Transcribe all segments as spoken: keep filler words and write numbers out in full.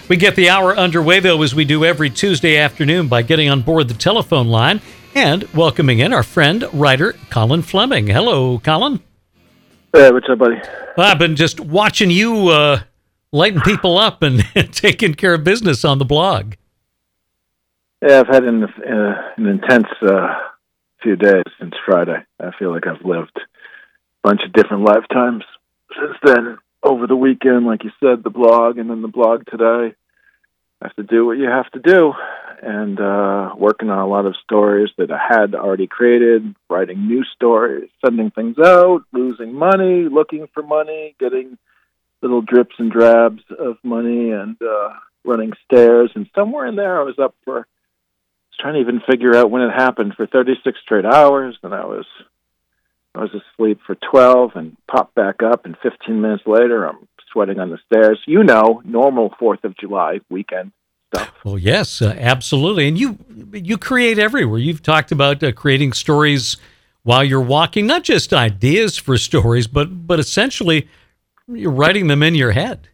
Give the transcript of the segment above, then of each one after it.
We get the hour underway, though, as we do every Tuesday afternoon by getting on board the telephone line and welcoming in our friend, writer Colin Fleming. Hello, Colin. Hey, what's up, buddy? Well, I've been just watching you uh, lighting people up and taking care of business on the blog. Yeah, I've had an, uh, an intense uh, few days since Friday. I feel like I've lived a bunch of different lifetimes since then. Over the weekend, like you said, the blog, and then the blog today. I have to do what you have to do, and uh, working on a lot of stories that I had already created, writing new stories, sending things out, losing money, looking for money, getting little drips and drabs of money, and uh, running stairs. And somewhere in there, I was up for, I was trying to even figure out when it happened, for thirty-six straight hours. Then I was I was asleep for twelve and popped back up, and fifteen minutes later, I'm sweating on the stairs. You know, normal fourth of July weekend stuff. Well, yes, uh, absolutely. And you you create everywhere. You've talked about uh, creating stories while you're walking, not just ideas for stories, but but essentially you're writing them in your head.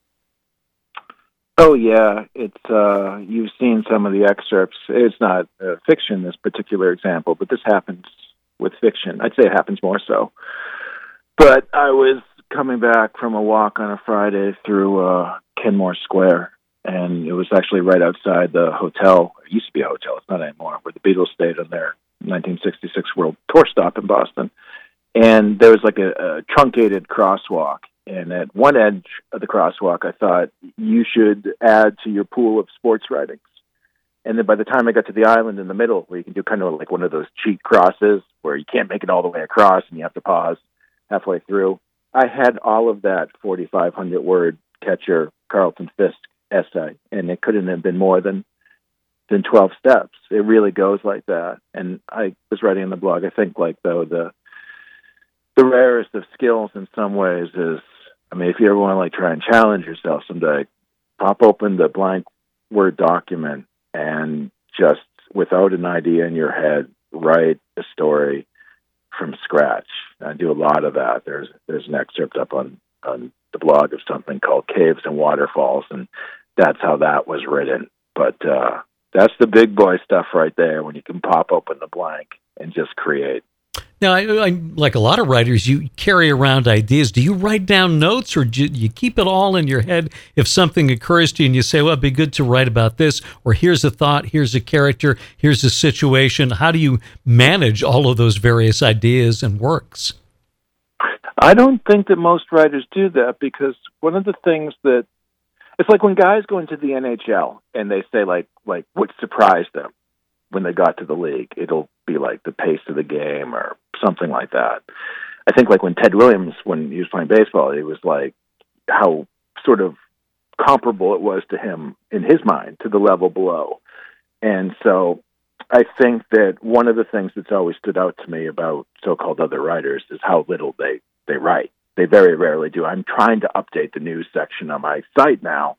Oh, yeah. It's uh, you've seen some of the excerpts. It's not uh, fiction, this particular example, but this happens with fiction. I'd say it happens more so. But I was coming back from a walk on a Friday through uh, Kenmore Square, and it was actually right outside the hotel. It used to be a hotel. It's not anymore, where the Beatles stayed on their nineteen sixty-six World Tour stop in Boston. And there was like a, a truncated crosswalk. And at one edge of the crosswalk, I thought, you should add to your pool of sports writings. And then by the time I got to the island in the middle, where you can do kind of like one of those cheat crosses, where you can't make it all the way across and you have to pause halfway through, I had all of that forty-five hundred word catcher Carlton Fisk essay, and it couldn't have been more than than twelve steps. It really goes like that. And I was writing in the blog, I think, like, though, the the rarest of skills in some ways is, I mean, if you ever want to like try and challenge yourself someday, pop open the blank Word document and just, without an idea in your head, write a story from scratch. I do a lot of that. There's there's an excerpt up on, on the blog of something called Caves and Waterfalls, and that's how that was written. But uh, that's the big boy stuff right there, when you can pop open the blank and just create. Now, I, I, like a lot of writers, you carry around ideas. Do you write down notes, or do you keep it all in your head? If something occurs to you and you say, well, it'd be good to write about this, or here's a thought, here's a character, here's a situation. How do you manage all of those various ideas and works? I don't think that most writers do that, because one of the things that, it's like when guys go into the N H L and they say, like, like what surprised them when they got to the league. It'll be like the pace of the game or something like that. I think like when Ted Williams, when he was playing baseball, it was like how sort of comparable it was to him in his mind to the level below. And so I think that one of the things that's always stood out to me about so-called other writers is how little they, they write. They very rarely do. I'm trying to update the news section on my site now,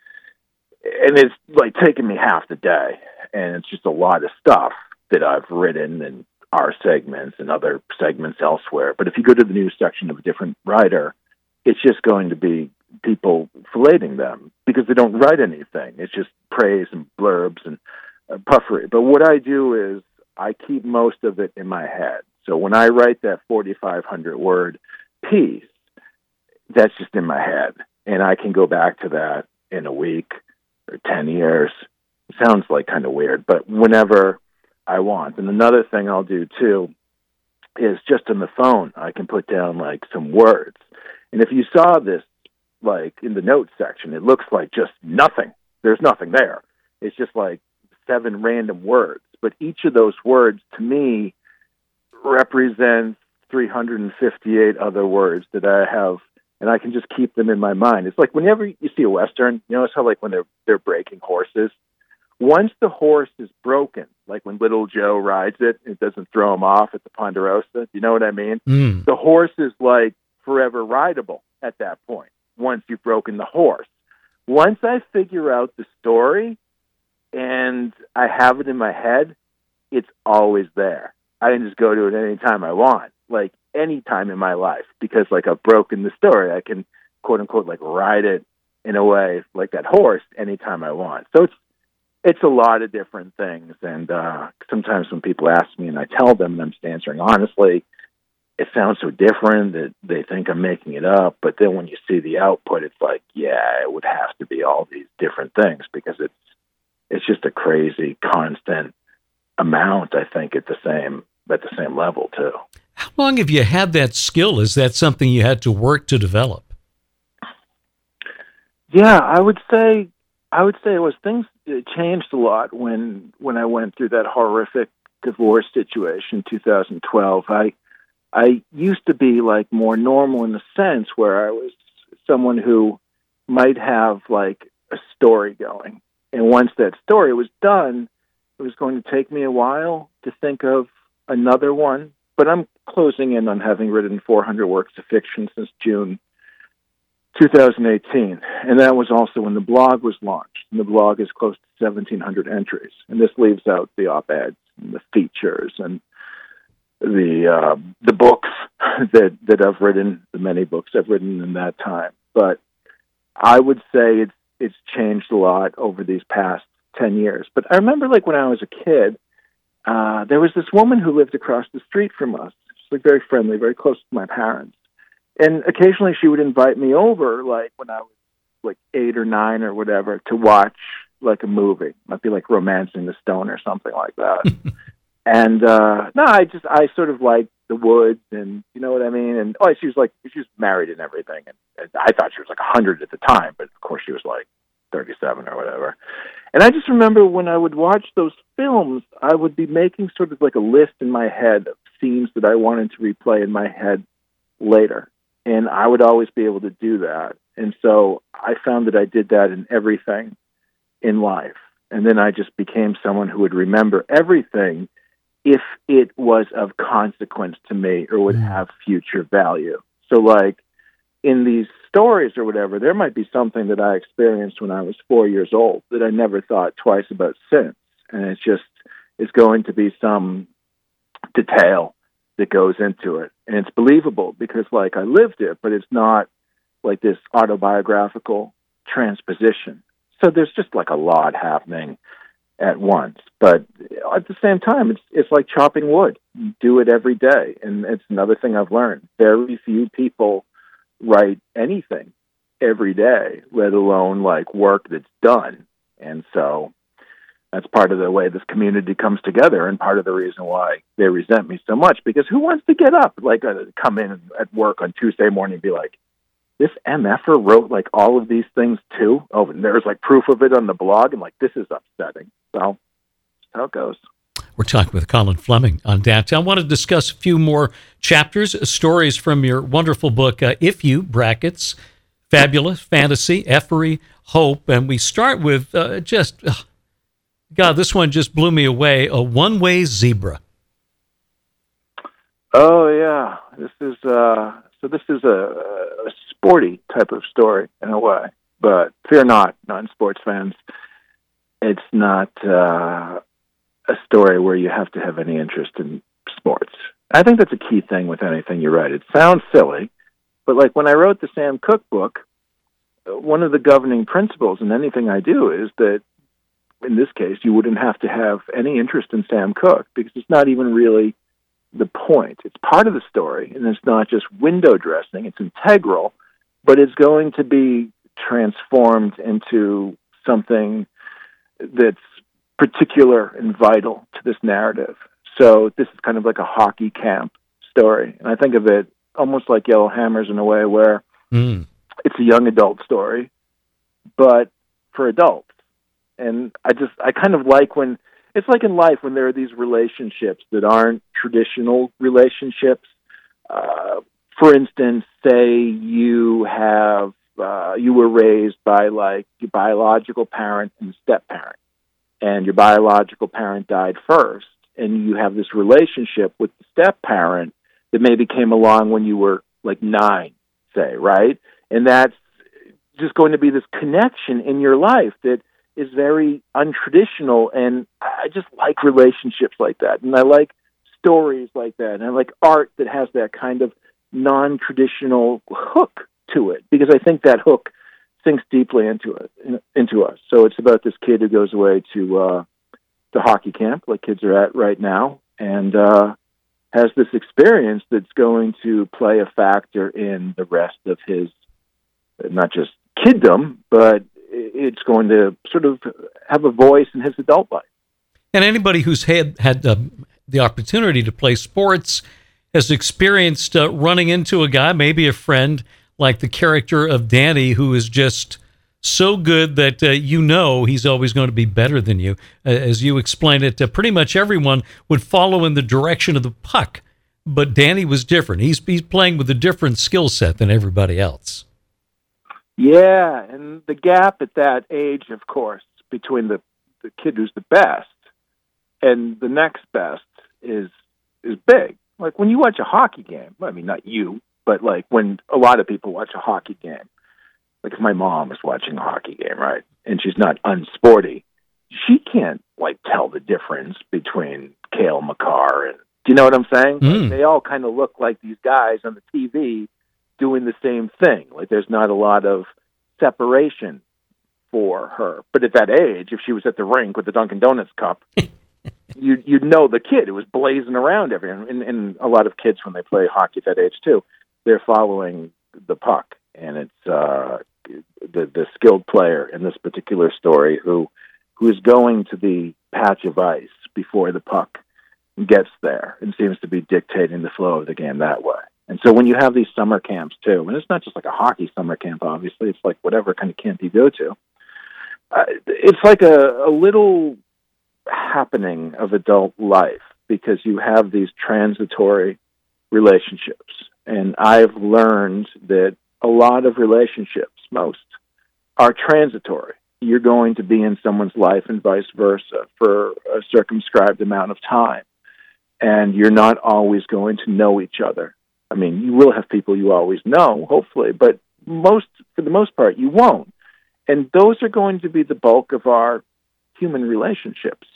and it's like taking me half the day. And it's just a lot of stuff that I've written in our segments and other segments elsewhere. But if you go to the news section of a different writer, it's just going to be people filleting them because they don't write anything. It's just praise and blurbs and uh, puffery. But what I do is I keep most of it in my head. So when I write that forty-five hundred word piece, that's just in my head. And I can go back to that in a week or ten years. It sounds like kind of weird, but whenever I want. And another thing I'll do too is just on the phone, I can put down like some words. And if you saw this, like in the notes section, it looks like just nothing. There's nothing there. It's just like seven random words. But each of those words to me represents three hundred fifty-eight other words that I have, and I can just keep them in my mind. It's like whenever you see a Western, you know, it's how like when they're they're breaking horses. Once the horse is broken, like when Little Joe rides it, it doesn't throw him off at the Ponderosa. You know what I mean? Mm. The horse is like forever rideable at that point, once you've broken the horse. Once I figure out the story and I have it in my head, it's always there. I can just go to it any time I want, like any time in my life, because like I've broken the story. I can, quote unquote, like ride it in a way, like that horse, anytime I want. So it's it's a lot of different things. And uh, sometimes when people ask me and I tell them and I'm just answering honestly, it sounds so different that they think I'm making it up. But then when you see the output, it's like, yeah, it would have to be all these different things because it's it's just a crazy constant amount, I think, at the same at the same level too. How long have you had that skill? Is that something you had to work to develop? Yeah, I would say I would say it was things it changed a lot when when I went through that horrific divorce situation in two thousand twelve. I I used to be like more normal in the sense where I was someone who might have like a story going. And once that story was done, it was going to take me a while to think of another one. But I'm closing in on having written four hundred works of fiction since June two thousand eighteen. And that was also when the blog was launched. And the blog is close to seventeen hundred entries. And this leaves out the op-eds and the features and the uh, the books that, that I've written, the many books I've written in that time. But I would say it's, it's changed a lot over these past ten years. But I remember like when I was a kid, uh, there was this woman who lived across the street from us. She's like very friendly, very close to my parents. And occasionally she would invite me over, like when I was like eight or nine or whatever, to watch like a movie. It might be like Romancing the Stone or something like that. and uh, no, I just, I sort of liked the woods and you know what I mean? And oh, she was like, she was married and everything. And, and I thought she was like a hundred at the time, but of course she was like thirty-seven or whatever. And I just remember when I would watch those films, I would be making sort of like a list in my head of scenes that I wanted to replay in my head later. And I would always be able to do that. And so I found that I did that in everything in life. And then I just became someone who would remember everything if it was of consequence to me or would have future value. So like in these stories or whatever, there might be something that I experienced when I was four years old that I never thought twice about since. And it just is going to be some detail that goes into it. And it's believable because like I lived it, but it's not like this autobiographical transposition. So there's just like a lot happening at once. But at the same time, it's it's like chopping wood. You do it every day. And it's another thing I've learned. Very few people write anything every day, let alone like work that's done. And so that's part of the way this community comes together and part of the reason why they resent me so much, because who wants to get up, like uh, come in at work on Tuesday morning and be like, this M F-er wrote like all of these things too? Oh, and there's like proof of it on the blog. And like, this is upsetting. So that's how it goes. We're talking with Colin Fleming on Downtown. I want to discuss a few more chapters, stories from your wonderful book, uh, If You, brackets, Fabulous, Fantasy, Effery, Hope. And we start with uh, just... Uh, God, this one just blew me away. A one-way zebra. Oh yeah, this is uh, so. This is a, a sporty type of story in a way, but fear not, non-sports fans. It's not uh, a story where you have to have any interest in sports. I think that's a key thing with anything you write. It sounds silly, but like when I wrote the Sam Cooke book, one of the governing principles in anything I do is that in this case, you wouldn't have to have any interest in Sam Cooke because it's not even really the point. It's part of the story, and it's not just window dressing. It's integral, but it's going to be transformed into something that's particular and vital to this narrative. So this is kind of like a hockey camp story, and I think of it almost like Yellow Hammers in a way where mm. it's a young adult story, but for adults. And I just, I kind of like when, it's like in life when there are these relationships that aren't traditional relationships. Uh, for instance, say you have, uh, you were raised by like your biological parent and step parent, and your biological parent died first, and you have this relationship with the step parent that maybe came along when you were like nine, say, right? And that's just going to be this connection in your life that is very untraditional, and I just like relationships like that, and I like stories like that, and I like art that has that kind of non-traditional hook to it, because I think that hook sinks deeply into it, into us. So it's about this kid who goes away to uh, to hockey camp, like kids are at right now, and uh, has this experience that's going to play a factor in the rest of his, not just kiddom, but it's going to sort of have a voice in his adult life. And anybody who's had had uh, the opportunity to play sports has experienced uh, running into a guy, maybe a friend, like the character of Danny, who is just so good that uh, you know he's always going to be better than you. Uh, as you explained it, uh, pretty much everyone would follow in the direction of the puck, but Danny was different. He's he's playing with a different skill set than everybody else. Yeah, and the gap at that age, of course, between the, the kid who's the best and the next best is is big. Like when you watch a hockey game, I mean, not you, but like when a lot of people watch a hockey game, like if my mom is watching a hockey game, right, and she's not unsporty, she can't like tell the difference between Cale Makar and, do you know what I'm saying? Mm. Like, they all kind of look like these guys on the T V doing the same thing. Like there's not a lot of separation for her. But at that age, if she was at the rink with the Dunkin' Donuts cup, you, you'd know the kid who was blazing around everyone. And, and a lot of kids, when they play hockey at that age too, they're following the puck. And it's uh, the the skilled player in this particular story who who is going to the patch of ice before the puck gets there and seems to be dictating the flow of the game that way. And so when you have these summer camps too, and it's not just like a hockey summer camp, obviously, it's like whatever kind of camp you go to, uh, it's like a, a little happening of adult life because you have these transitory relationships. And I've learned that a lot of relationships, most, are transitory. You're going to be in someone's life and vice versa for a circumscribed amount of time. And you're not always going to know each other. I mean, you will have people you always know, hopefully, but most, for the most part, you won't. And those are going to be the bulk of our human relationships.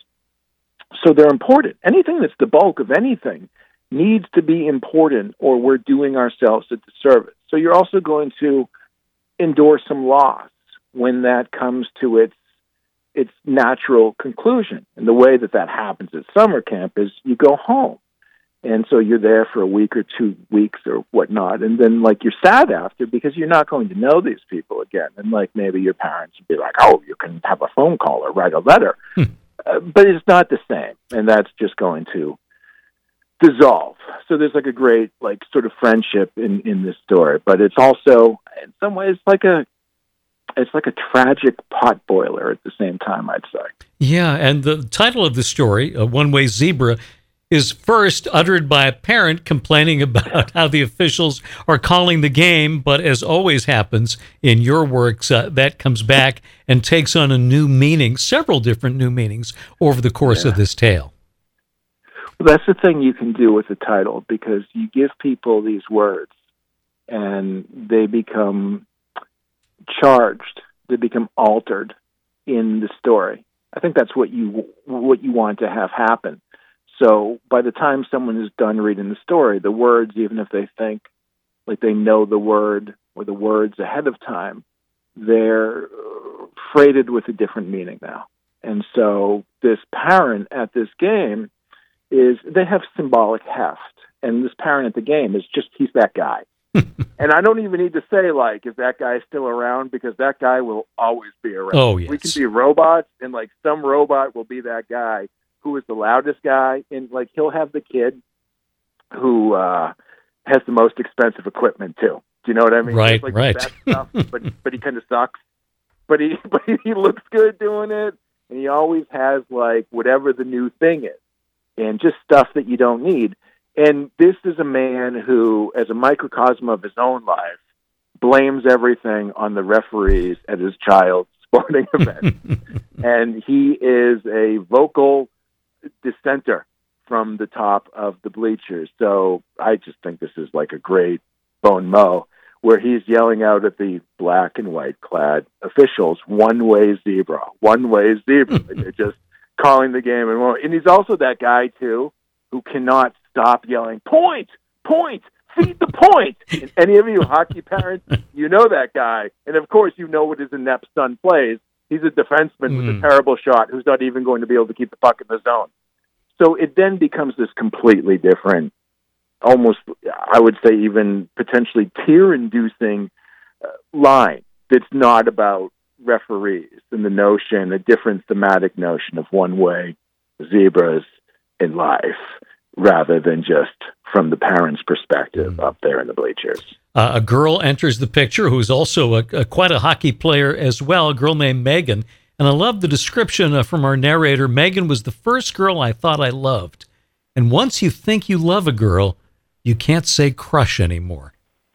So they're important. Anything that's the bulk of anything needs to be important, or we're doing ourselves a disservice. So you're also going to endure some loss when that comes to its its natural conclusion. And the way that that happens at summer camp is you go home. And so you're there for a week or two weeks or whatnot. And then, like, you're sad after because you're not going to know these people again. And, like, maybe your parents would be like, oh, you can have a phone call or write a letter. Hmm. Uh, but it's not the same. And that's just going to dissolve. So there's, like, a great, like, sort of friendship in, in this story. But it's also, in some ways, like a it's like a tragic pot boiler at the same time, I'd say. Yeah, and the title of the story, A One-Way Zebra, is first uttered by a parent complaining about how the officials are calling the game, but as always happens in your works, uh, that comes back and takes on a new meaning, several different new meanings over the course yeah. of this tale. Well, that's the thing you can do with the title, because you give people these words and they become charged, they become altered in the story. I think that's what you what you want to have happen. So by the time someone is done reading the story, the words, even if they think like they know the word or the words ahead of time, they're freighted with a different meaning now. And so this parent at this game is, they have symbolic heft. And this parent at the game is just, he's that guy. And I don't even need to say, like, if that guy is still around, because that guy will always be around. Oh, yes. We can be robots, and, like, some robot will be that guy who is the loudest guy. And, like, he'll have the kid who uh, has the most expensive equipment, too. Do you know what I mean? Right, like right. The best stuff, but, but he kind of sucks. But he, but he looks good doing it, and he always has, like, whatever the new thing is, and just stuff that you don't need. And this is a man who, as a microcosm of his own life, blames everything on the referees at his child's sporting event. And he is a vocal dissenter from the top of the bleachers. So I just think this is like a great bon mot, where he's yelling out at the black and white clad officials, one-way zebra, one-way zebra. They're just calling the game. And, and he's also that guy, too, who cannot stop yelling, point, point, concede the point. And any of you hockey parents, you know that guy. And, of course, you know what his inept son plays. He's a defenseman mm. with a terrible shot who's not even going to be able to keep the puck in the zone. So it then becomes this completely different, almost, I would say, even potentially tear-inducing uh, line that's not about referees and the notion, a different thematic notion of one-way zebras in life, rather than just from the parents' perspective mm. up there in the bleachers. Uh, a girl enters the picture who's also a, a, quite a hockey player as well, a girl named Megan. And I love the description uh, from our narrator. Megan was the first girl I thought I loved. And once you think you love a girl, you can't say crush anymore.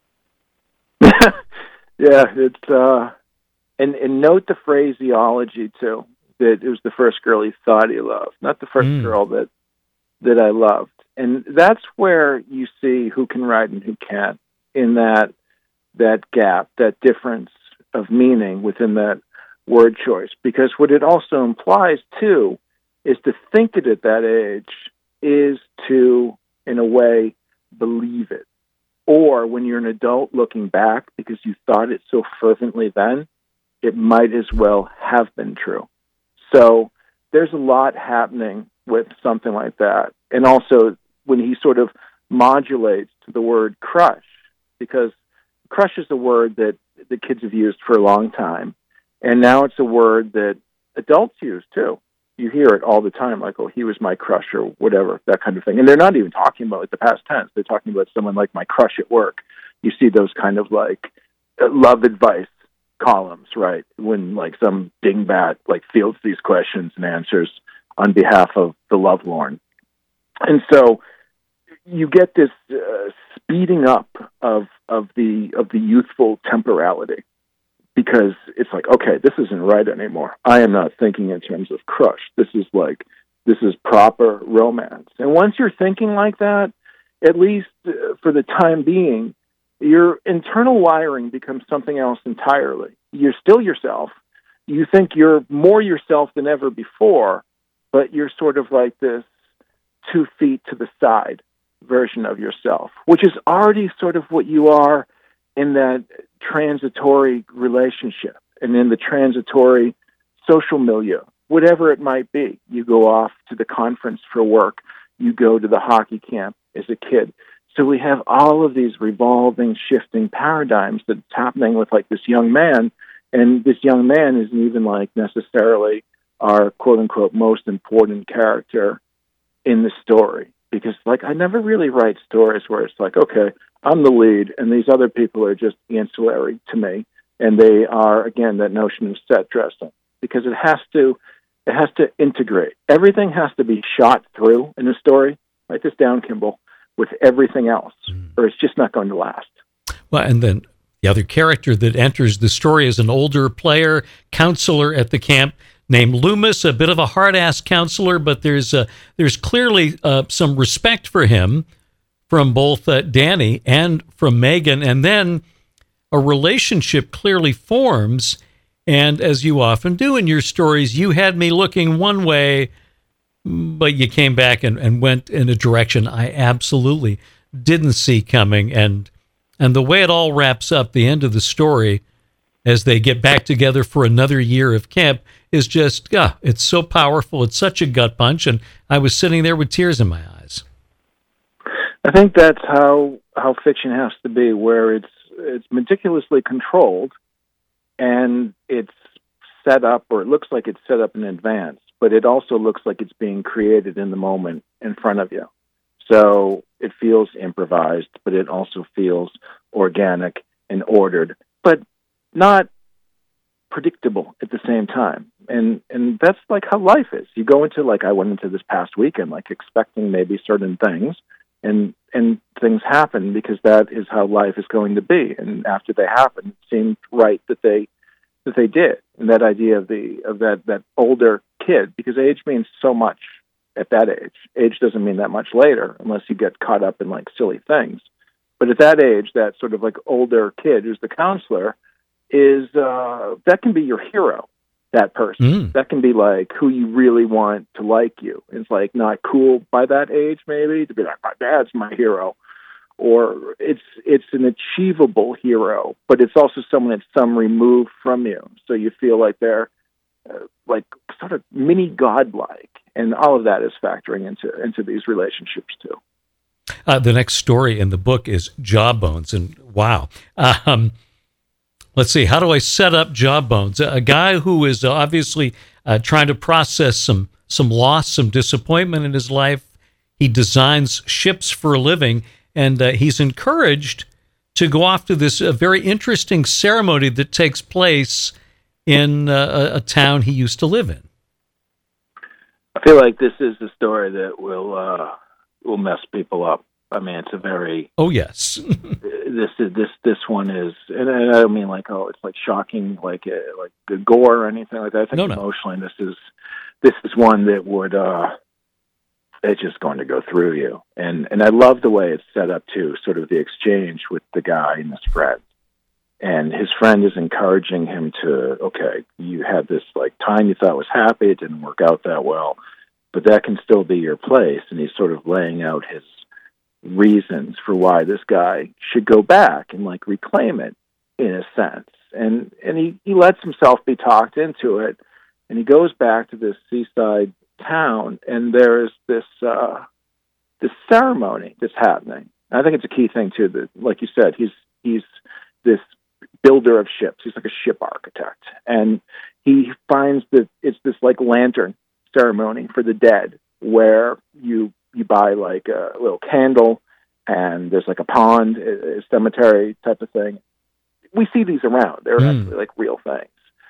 Yeah, it's uh, and and note the phraseology too. That it was the first girl he thought he loved, not the first mm. girl that that I loved. And that's where you see who can write and who can't, in that that gap, that difference of meaning within that word choice. Because what it also implies too is to think it at that age is to, in a way, believe it. Or when you're an adult looking back because you thought it so fervently then, it might as well have been true. So there's a lot happening with something like that. And also when he sort of modulates to the word crush, because crush is a word that the kids have used for a long time. And now it's a word that adults use too. You hear it all the time, like, oh, he was my crush or whatever, that kind of thing. And they're not even talking about like the past tense. They're talking about someone like my crush at work. You see those kind of like love advice columns, right? When like some dingbat like fields these questions and answers on behalf of the lovelorn. And so you get this uh, speeding up of of the of the youthful temporality. Because it's like, okay, this isn't right anymore. I am not thinking in terms of crush. This is like, this is proper romance. And once you're thinking like that, at least uh, for the time being, your internal wiring becomes something else entirely. You're still yourself. You think you're more yourself than ever before, but you're sort of like this two feet to the side version of yourself, which is already sort of what you are in that transitory relationship and in the transitory social milieu, whatever it might be. You go off to the conference for work. You go to the hockey camp as a kid. So we have all of these revolving, shifting paradigms that's happening with like this young man. And this young man isn't even like necessarily our quote unquote most important character in the story. Because like I never really write stories where it's like, okay, I'm the lead, and these other people are just ancillary to me, and they are, again, that notion of set dressing, because it has to, it has to integrate. Everything has to be shot through in a story. Write this down, Kimball, with everything else, mm. or it's just not going to last. Well, and then the other character that enters the story is an older player, counselor at the camp, named Loomis, a bit of a hard-ass counselor, but there's uh, there's clearly uh, some respect for him from both uh, Danny and from Megan, and then a relationship clearly forms. And as you often do in your stories, you had me looking one way, but you came back and, and went in a direction I absolutely didn't see coming. And and the way it all wraps up, the end of the story, as they get back together for another year of camp, is just, yeah, it's so powerful. It's such a gut punch. And I was sitting there with tears in my eyes. I think that's how how fiction has to be, where it's it's meticulously controlled, and it's set up, or it looks like it's set up in advance, but it also looks like it's being created in the moment in front of you. So it feels improvised, but it also feels organic and ordered, but not predictable at the same time. And and that's like how life is. You go into, like I went into this past weekend, like expecting maybe certain things, and and things happen because that is how life is going to be. And after they happen, it seemed right that they that they did. And that idea of the of that that older kid, because age means so much at that age. Age doesn't mean that much later, unless you get caught up in like silly things. But at that age, that sort of like older kid who's the counselor is uh, that can be your hero. That person. Mm. That can be like who you really want to like you. It's like not cool by that age, maybe, to be like, my dad's my hero. or it's it's an achievable hero, but it's also someone that's some removed from you, so you feel like they're uh, like sort of mini godlike, and all of that is factoring into into these relationships too. Uh, the next story in the book is Jawbones, and wow. Um, let's see, how do I set up Jawbones? A guy who is obviously uh, trying to process some some loss, some disappointment in his life. He designs ships for a living, and uh, he's encouraged to go off to this uh, very interesting ceremony that takes place in uh, a, a town he used to live in. I feel like this is the story that will uh, will mess people up. I mean, it's a very oh yes. this is this this one is, and I don't mean like oh, it's like shocking, like uh, like the gore or anything like that. I think no, no. emotionally, this is this is one that would. Uh, It's just going to go through you. And and I love the way it's set up, too, sort of the exchange with the guy and his friend. And his friend is encouraging him to, okay, you had this like time you thought was happy, it didn't work out that well, but that can still be your place. And he's sort of laying out his reasons for why this guy should go back and like reclaim it in a sense. And and he, he lets himself be talked into it. And he goes back to this seaside town, and there's this uh, this ceremony that's happening. And I think it's a key thing too. That, like you said, he's he's this builder of ships. He's like a ship architect, and he finds that it's this like lantern ceremony for the dead, where you you buy like a little candle, and there's like a pond, a cemetery type of thing. We see these around. They're mm. actually like real things.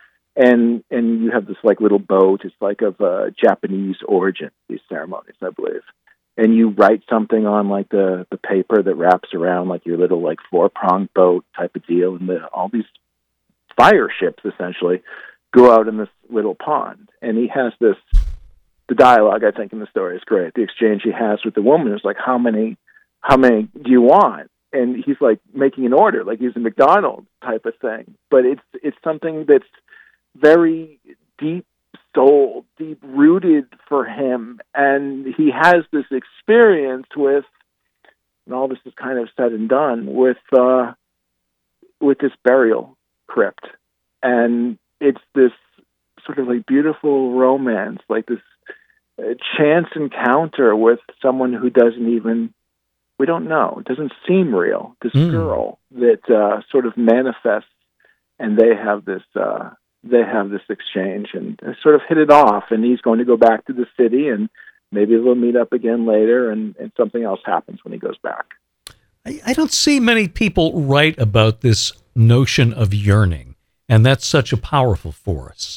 And and you have this like little boat. It's like of uh, Japanese origin, these ceremonies, I believe. And you write something on like the, the paper that wraps around like your little like four pronged boat type of deal. And the, all these fire ships essentially go out in this little pond. And he has this, the dialogue I think in the story is great. The exchange he has with the woman is like, how many, how many do you want? And he's like making an order, like he's a McDonald's type of thing. But it's it's something that's very deep soul, deep rooted for him. And he has this experience with, and all this is kind of said and done, with uh, with this burial crypt. And it's this sort of like beautiful romance, like this uh, chance encounter with someone who doesn't even, we don't know, it doesn't seem real. This mm. girl that uh, sort of manifests, and they have this, uh, they have this exchange, and sort of hit it off. And he's going to go back to the city, and maybe they'll meet up again later, and, and something else happens when he goes back. I, I don't see many people write about this notion of yearning, and that's such a powerful force.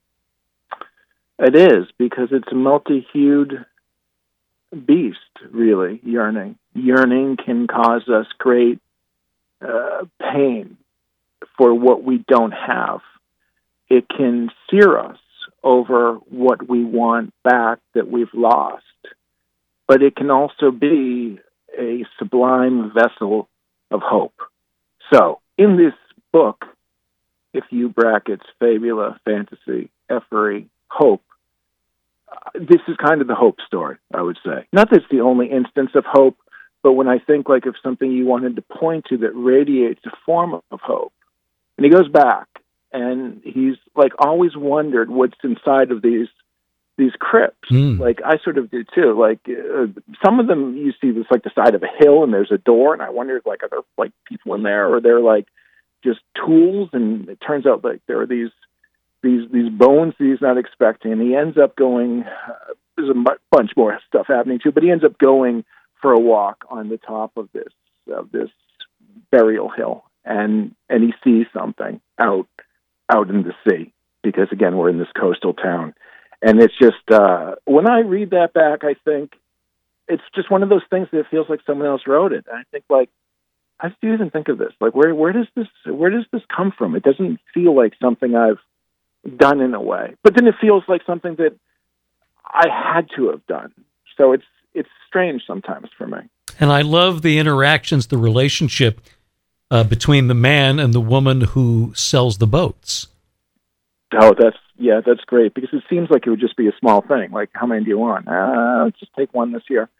It is, because it's a multi-hued beast, really, yearning. Yearning can cause us great uh, pain for what we don't have. It can sear us over what we want back that we've lost. But it can also be a sublime vessel of hope. So, in this book, if you brackets fabula, fantasy, effery, hope, uh, this is kind of the hope story, I would say. Not that it's the only instance of hope, but when I think like of something you wanted to point to that radiates a form of hope. And he goes back, and he's like always wondered what's inside of these these crypts. Mm. Like I sort of do too. Like uh, some of them you see this like the side of a hill, and there's a door, and I wondered like are there like people in there, or they're like just tools? And it turns out like there are these these these bones that he's not expecting, and he ends up going. Uh, there's a m- bunch more stuff happening too, but he ends up going for a walk on the top of this of this burial hill, and and he sees something out out in the sea, because again we're in this coastal town. And it's just, uh, when I read that back, I think it's just one of those things that feels like someone else wrote it. And I think, like, how did you even think of this? Like, where where does this where does this come from? It doesn't feel like something I've done in a way, but then it feels like something that I had to have done. So it's it's strange sometimes for me. And I love the interactions, the relationship uh, between the man and the woman who sells the boats. Oh, that's yeah, that's great, because it seems like it would just be a small thing. Like, how many do you want? Uh, let's just take one this year.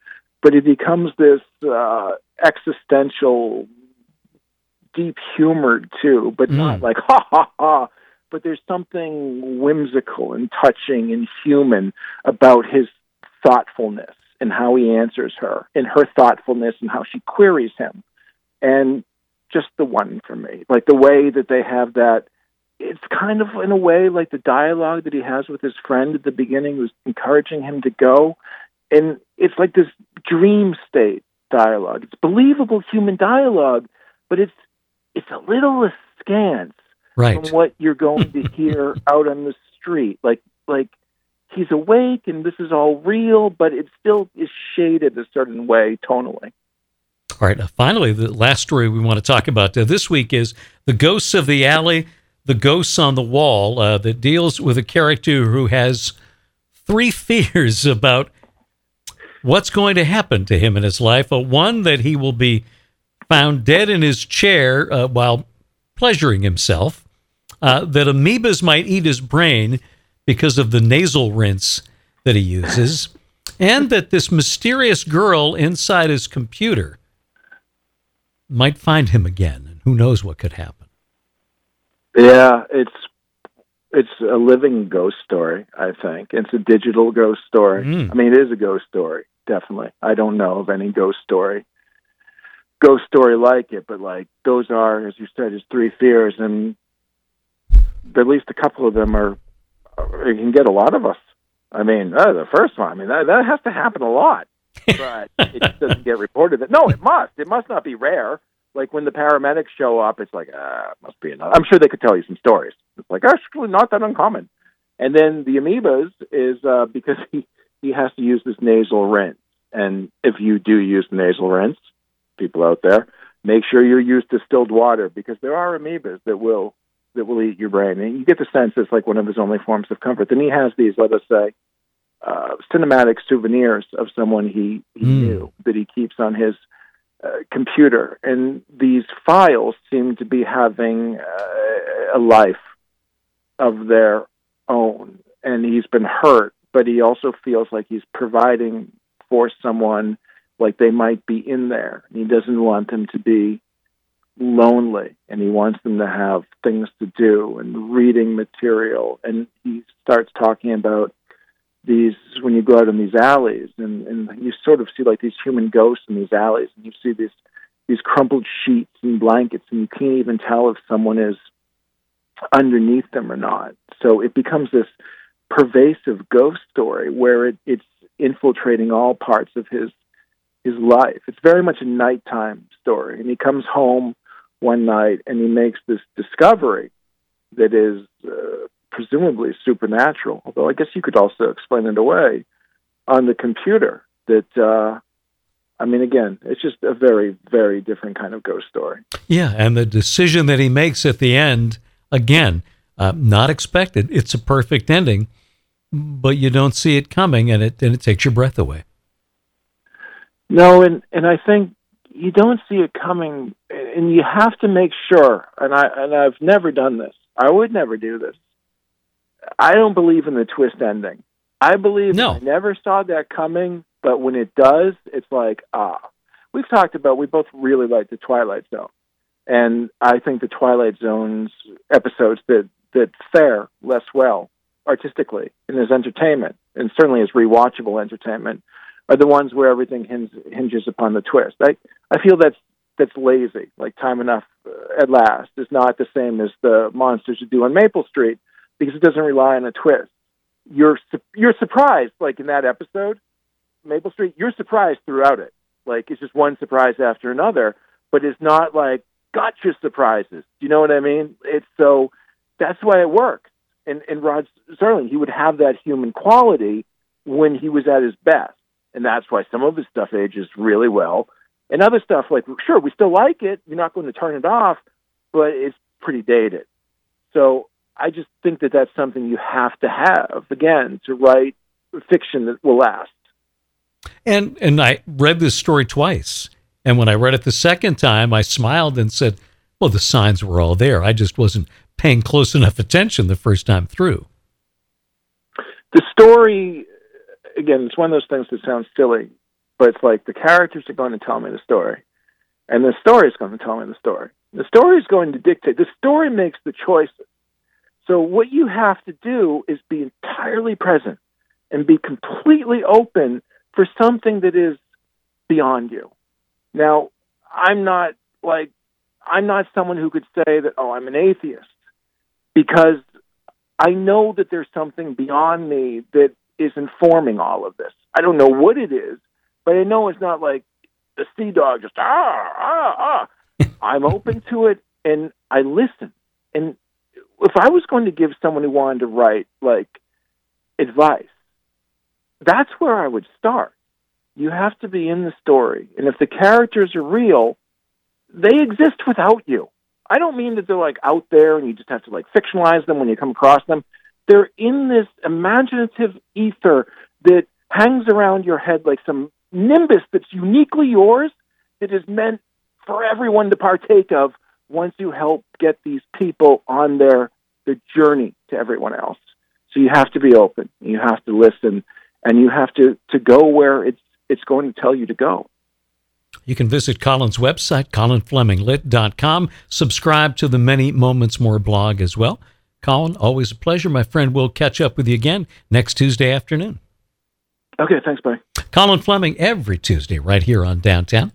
but it becomes this uh, existential, deep humor too, but mm. not like ha ha ha. But there's something whimsical and touching and human about his thoughtfulness and how he answers her, and her thoughtfulness and how she queries him, and just the one for me. Like the way that they have that, it's kind of in a way like the dialogue that he has with his friend at the beginning, who's encouraging him to go, and it's like this dream state dialogue. It's believable human dialogue, but it's it's a little askance right. from what you're going to hear out on the street. Like like he's awake and this is all real, but it still is shaded a certain way tonally. All right. Uh, finally, the last story we want to talk about uh, this week is The Ghosts of the Alley, The Ghosts on the Wall, uh, that deals with a character who has three fears about what's going to happen to him in his life. Uh, one, that he will be found dead in his chair uh, while pleasuring himself, uh, that amoebas might eat his brain because of the nasal rinse that he uses, and that this mysterious girl inside his computer might find him again, and who knows what could happen. Yeah, it's it's a living ghost story, I think. It's a digital ghost story. Mm. I mean, it is a ghost story, definitely. I don't know of any ghost story, ghost story like it, but like those are, as you said, his three fears, and at least a couple of them are, it can get a lot of us. I mean, uh, the first one, I mean, that, that has to happen a lot. But it just doesn't get reported. That no, it must. It must not be rare. Like when the paramedics show up, it's like, ah, it must be enough. I'm sure they could tell you some stories. It's like, actually, not that uncommon. And then the amoebas is uh, because he, he has to use this nasal rinse. And if you do use the nasal rinse, people out there, make sure you use distilled water, because there are amoebas that will that will eat your brain. And you get the sense it's like one of his only forms of comfort. Then he has these, let us say, Uh, cinematic souvenirs of someone he, he mm. knew that he keeps on his uh, computer. And these files seem to be having uh, a life of their own. And he's been hurt, but he also feels like he's providing for someone, like they might be in there. And he doesn't want them to be lonely, and he wants them to have things to do and reading material. And he starts talking about these, when you go out in these alleys, and, and you sort of see like these human ghosts in these alleys, and you see these these crumpled sheets and blankets, and you can't even tell if someone is underneath them or not. So it becomes this pervasive ghost story where it, it's infiltrating all parts of his his life. It's very much a nighttime story, and he comes home one night and he makes this discovery that is uh, presumably supernatural, although I guess you could also explain it away, on the computer. That, uh, I mean, again, it's just a very, very different kind of ghost story. Yeah, and the decision that he makes at the end, again, uh, not expected. It's a perfect ending, but you don't see it coming, and it and it takes your breath away. No, and, and I think you don't see it coming, and you have to make sure, and, I, and I've never done this. I would never do this. I don't believe in the twist ending. I believe no. I never saw that coming, but when it does, it's like, ah. We've talked about, we both really like The Twilight Zone. And I think The Twilight Zone's episodes that, that fare less well artistically and as entertainment, and certainly as rewatchable entertainment, are the ones where everything hinges, hinges upon the twist. I, I feel that's that's lazy. Like Time Enough uh, at Last is not the same as the monsters you do on Maple Street, because it doesn't rely on a twist. You're su- you're surprised, like in that episode, Maple Street, you're surprised throughout it. Like it's just one surprise after another, but it's not like gotcha surprises. Do you know what I mean? It's so, that's why it works. And, and Rod Serling, he would have that human quality when he was at his best. And that's why some of his stuff ages really well. And other stuff, like, sure, we still like it. You're not going to turn it off, but it's pretty dated. So I just think that that's something you have to have, again, to write fiction that will last. And and I read this story twice. And when I read it the second time, I smiled and said, well, the signs were all there. I just wasn't paying close enough attention the first time through. The story, again, it's one of those things that sounds silly. but it's like the characters are going to tell me the story, and the story is going to tell me the story. The story is going to dictate. The story makes the choices. So what you have to do is be entirely present and be completely open for something that is beyond you. Now, I'm not like, I'm not someone who could say that, oh, I'm an atheist, because I know that there's something beyond me that is informing all of this. I don't know what it is, but I know it's not like the sea dog just, ah, ah, ah. I'm open to it, and I listen. And if I was going to give someone who wanted to write, like, advice, that's where I would start. You have to be in the story. And if the characters are real, they exist without you. I don't mean that they're, like, out there and you just have to, like, fictionalize them when you come across them. They're in this imaginative ether that hangs around your head like some nimbus that's uniquely yours, that is meant for everyone to partake of once you help get these people on their, their journey to everyone else. So you have to be open, you have to listen, and you have to, to go where it's it's going to tell you to go. You can visit Colin's website, colin fleming lit dot com. Subscribe to the Many Moments More blog as well. Colin, always a pleasure, my friend. We'll catch up with you again next Tuesday afternoon. Okay, thanks, buddy. Colin Fleming every Tuesday right here on Downtown.